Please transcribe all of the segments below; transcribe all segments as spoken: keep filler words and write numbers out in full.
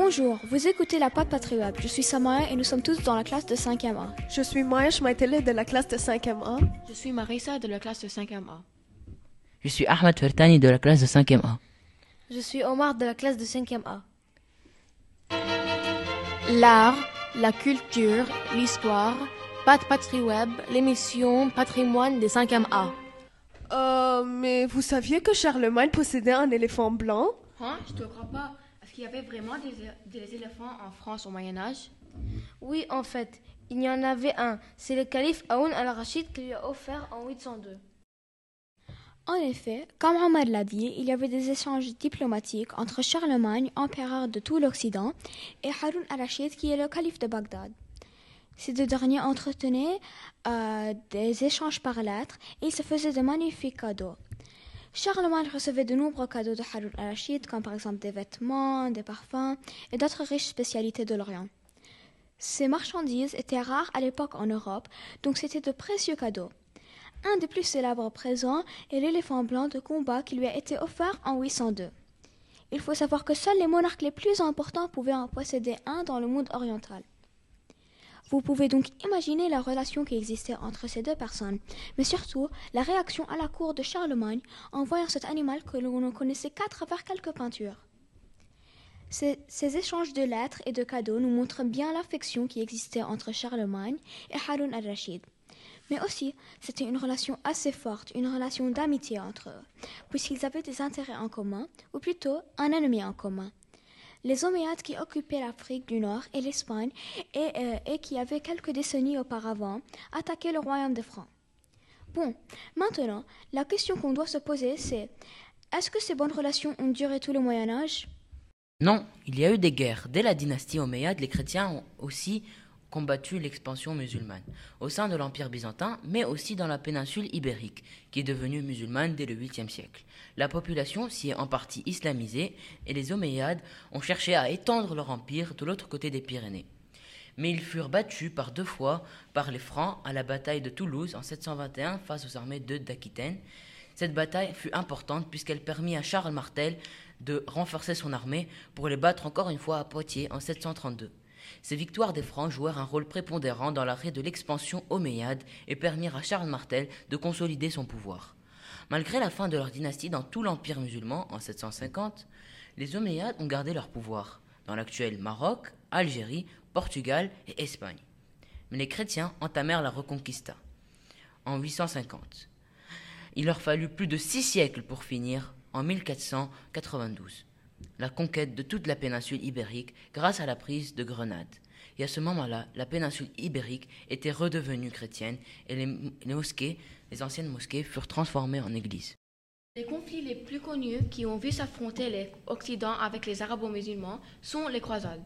Bonjour, vous écoutez la Pod Patrie Web. Je suis Samaya et nous sommes tous dans la classe de cinquième A. Je suis Maya Shmaitele de la classe de cinquième A. Je suis Marissa de la classe de cinquième A. Je suis Ahmed Fertani de la classe de cinquième A. Je suis Omar de la classe de cinquième A. L'art, la culture, l'histoire, Pod Patrie Web, l'émission Patrimoine des cinquième A. Euh, mais vous saviez que Charlemagne possédait un éléphant blanc? Hein, je te crois pas. Est-ce qu'il y avait vraiment des, des éléphants en France au Moyen-Âge? Oui, en fait, il y en avait un. C'est le calife Haroun al-Rachid qui lui a offert en huit cent deux. En effet, comme Omar l'a dit, il y avait des échanges diplomatiques entre Charlemagne, empereur de tout l'Occident, et Haroun al-Rachid, qui est le calife de Bagdad. Ces deux derniers entretenaient euh, des échanges par lettres et ils se faisaient de magnifiques cadeaux. Charlemagne recevait de nombreux cadeaux de Haroun al-Rachid, comme par exemple des vêtements, des parfums et d'autres riches spécialités de l'Orient. Ces marchandises étaient rares à l'époque en Europe, donc c'était de précieux cadeaux. Un des plus célèbres présents est l'éléphant blanc de combat qui lui a été offert en huit cent deux. Il faut savoir que seuls les monarques les plus importants pouvaient en posséder un dans le monde oriental. Vous pouvez donc imaginer la relation qui existait entre ces deux personnes, mais surtout la réaction à la cour de Charlemagne en voyant cet animal que l'on ne connaissait qu'à travers quelques peintures. Ces, ces échanges de lettres et de cadeaux nous montrent bien l'affection qui existait entre Charlemagne et Haroun al-Rachid. Mais aussi, c'était une relation assez forte, une relation d'amitié entre eux, puisqu'ils avaient des intérêts en commun, ou plutôt un ennemi en commun. Les Omeyyades qui occupaient l'Afrique du Nord et l'Espagne et, euh, et qui avaient quelques décennies auparavant attaqué le royaume des Francs. Bon, maintenant, la question qu'on doit se poser c'est, est-ce que ces bonnes relations ont duré tout le Moyen-Âge ? Non, il y a eu des guerres. Dès la dynastie omeyyade, les chrétiens ont aussi combattu l'expansion musulmane au sein de l'Empire byzantin, mais aussi dans la péninsule ibérique, qui est devenue musulmane dès le huitième siècle. La population s'y est en partie islamisée et les Omeyyades ont cherché à étendre leur empire de l'autre côté des Pyrénées. Mais ils furent battus par deux fois par les Francs à la bataille de Toulouse en sept cent vingt et un face aux armées de d'Aquitaine. Cette bataille fut importante puisqu'elle permit à Charles Martel de renforcer son armée pour les battre encore une fois à Poitiers en sept cent trente-deux. Ces victoires des Francs jouèrent un rôle prépondérant dans l'arrêt de l'expansion omeyyade et permirent à Charles Martel de consolider son pouvoir. Malgré la fin de leur dynastie dans tout l'Empire musulman en sept cent cinquante, les Omeyyades ont gardé leur pouvoir dans l'actuel Maroc, Algérie, Portugal et Espagne. Mais les chrétiens entamèrent la Reconquista en huit cent cinquante. Il leur fallut plus de six siècles pour finir en mille quatre cent quatre-vingt-douze. La conquête de toute la péninsule ibérique grâce à la prise de Grenade. Et à ce moment-là, la péninsule ibérique était redevenue chrétienne et les, les mosquées, les anciennes mosquées, furent transformées en églises. Les conflits les plus connus qui ont vu s'affronter l'Occident avec les arabo-musulmans sont les croisades.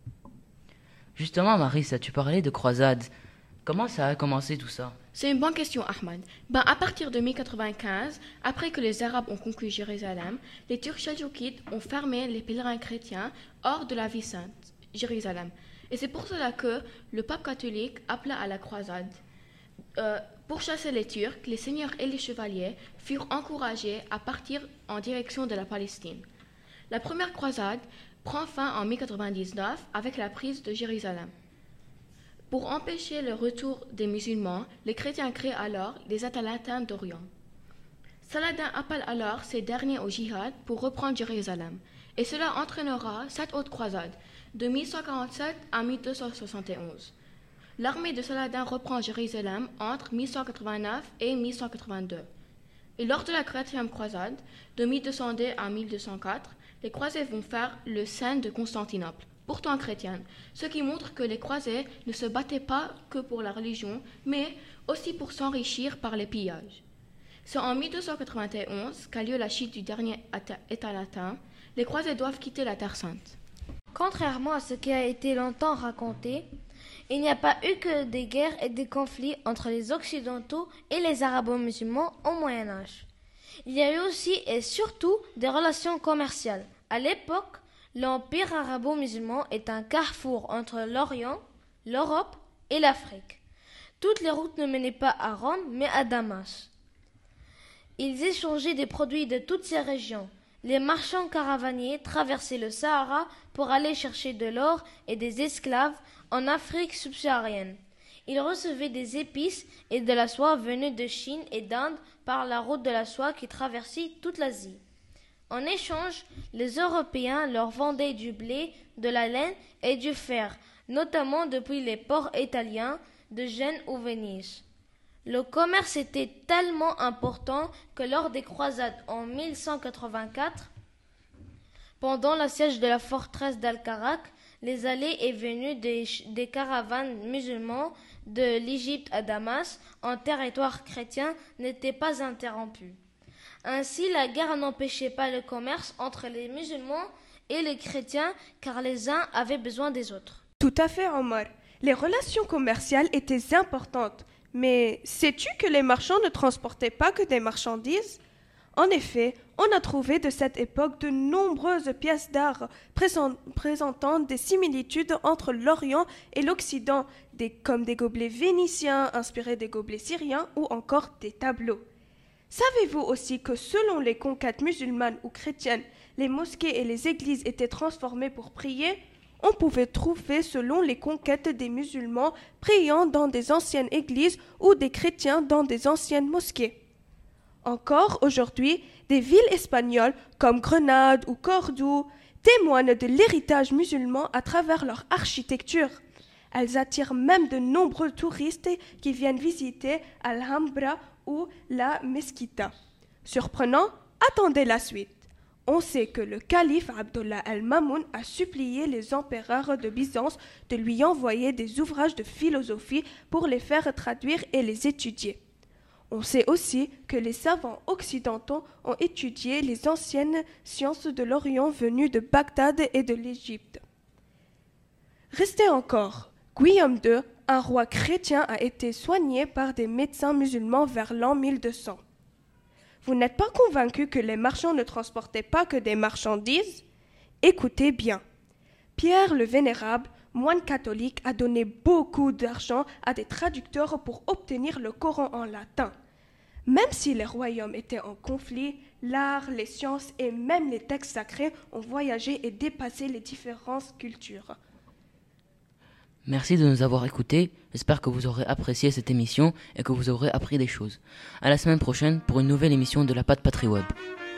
Justement, Marissa, tu parlais de croisades. Comment ça a commencé tout ça? C'est une bonne question, Ahmed. Ben, à partir de mille quatre-vingt-quinze, après que les Arabes ont conquis Jérusalem, les Turcs Seljoukides ont fermé les pèlerins chrétiens hors de la ville sainte, Jérusalem. Et c'est pour cela que le pape catholique appela à la croisade. Euh, pour chasser les Turcs, les seigneurs et les chevaliers furent encouragés à partir en direction de la Palestine. La première croisade prend fin en mille quatre-vingt-dix-neuf avec la prise de Jérusalem. Pour empêcher le retour des musulmans, les chrétiens créent alors les Atalatins d'Orient. Saladin appelle alors ces derniers au djihad pour reprendre Jérusalem, et cela entraînera sept autres croisades, de mille cent quarante-sept à mille deux cent soixante et onze. L'armée de Saladin reprend Jérusalem entre mille cent quatre-vingt-neuf et mille cent quatre-vingt-deux. Et lors de la quatrième croisade, de mille deux cent deux à mille deux cent quatre, les croisés vont faire le Seine de Constantinople, pourtant chrétienne, ce qui montre que les croisés ne se battaient pas que pour la religion, mais aussi pour s'enrichir par les pillages. C'est en mille deux cent quatre-vingt-onze qu'a lieu la chute du dernier État latin. Les croisés doivent quitter la Terre Sainte. Contrairement à ce qui a été longtemps raconté, il n'y a pas eu que des guerres et des conflits entre les Occidentaux et les Arabo-musulmans au Moyen-Âge. Il y a eu aussi et surtout des relations commerciales. À l'époque, l'Empire arabo-musulman est un carrefour entre l'Orient, l'Europe et l'Afrique. Toutes les routes ne menaient pas à Rome, mais à Damas. Ils échangeaient des produits de toutes ces régions, Les marchands caravaniers traversaient le Sahara pour aller chercher de l'or et des esclaves en Afrique subsaharienne. Ils recevaient des épices et de la soie venus de Chine et d'Inde par la route de la soie qui traversait toute l'Asie. En échange, les Européens leur vendaient du blé, de la laine et du fer, notamment depuis les ports italiens de Gênes ou Venise. Le commerce était tellement important que lors des croisades en mille cent quatre-vingt-quatre, pendant le siège de la forteresse d'Al-Karak, les allées et venues des, des caravanes musulmans de l'Égypte à Damas, en territoire chrétien, n'étaient pas interrompues. Ainsi, la guerre n'empêchait pas le commerce entre les musulmans et les chrétiens, car les uns avaient besoin des autres. Tout à fait, Omar. Les relations commerciales étaient importantes. Mais sais-tu que les marchands ne transportaient pas que des marchandises? En effet, on a trouvé de cette époque de nombreuses pièces d'art présentant des similitudes entre l'Orient et l'Occident, des, comme des gobelets vénitiens inspirés des gobelets syriens ou encore des tableaux. Savez-vous aussi que selon les conquêtes musulmanes ou chrétiennes, les mosquées et les églises étaient transformées pour prier? On pouvait trouver, selon les conquêtes des musulmans, priant dans des anciennes églises ou des chrétiens dans des anciennes mosquées. Encore aujourd'hui, des villes espagnoles comme Grenade ou Cordoue témoignent de l'héritage musulman à travers leur architecture. Elles attirent même de nombreux touristes qui viennent visiter Alhambra ou la Mesquita. Surprenant? Attendez la suite. On sait que le calife Abdullah al-Mamoun a supplié les empereurs de Byzance de lui envoyer des ouvrages de philosophie pour les faire traduire et les étudier. On sait aussi que les savants occidentaux ont étudié les anciennes sciences de l'Orient venues de Bagdad et de l'Égypte. Restez encore, Guillaume deux, un roi chrétien, a été soigné par des médecins musulmans vers l'an mille deux cents. Vous n'êtes pas convaincu que les marchands ne transportaient pas que des marchandises? Écoutez bien. Pierre le Vénérable, moine catholique, a donné beaucoup d'argent à des traducteurs pour obtenir le Coran en latin. Même si les royaumes étaient en conflit, l'art, les sciences et même les textes sacrés ont voyagé et dépassé les différentes cultures. Merci de nous avoir écoutés. J'espère que vous aurez apprécié cette émission et que vous aurez appris des choses. À la semaine prochaine pour une nouvelle émission de la Patte Patrie Web.